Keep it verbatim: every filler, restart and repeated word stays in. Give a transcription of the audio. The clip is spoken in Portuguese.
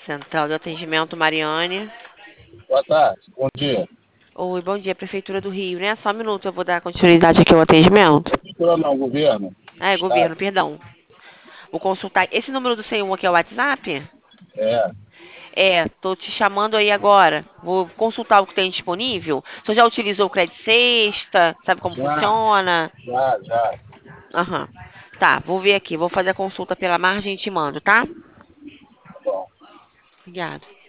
Central de Atendimento, Mariane. Boa tarde, bom dia. Oi, bom dia, Prefeitura do Rio, né? Só um minuto, eu vou dar continuidade aqui ao atendimento. Prefeitura não, governo. Ah, é Estado. governo, perdão. Vou consultar. Esse número do cem e um aqui é o WhatsApp? É, É, tô te chamando aí agora. Vou consultar o que tem disponível. Você já utilizou o Credit Sexta? Sabe como já, funciona? já, já. Aham. Tá, vou ver aqui. Vou fazer a consulta pela margem e te mando, tá? Bom. Obrigada.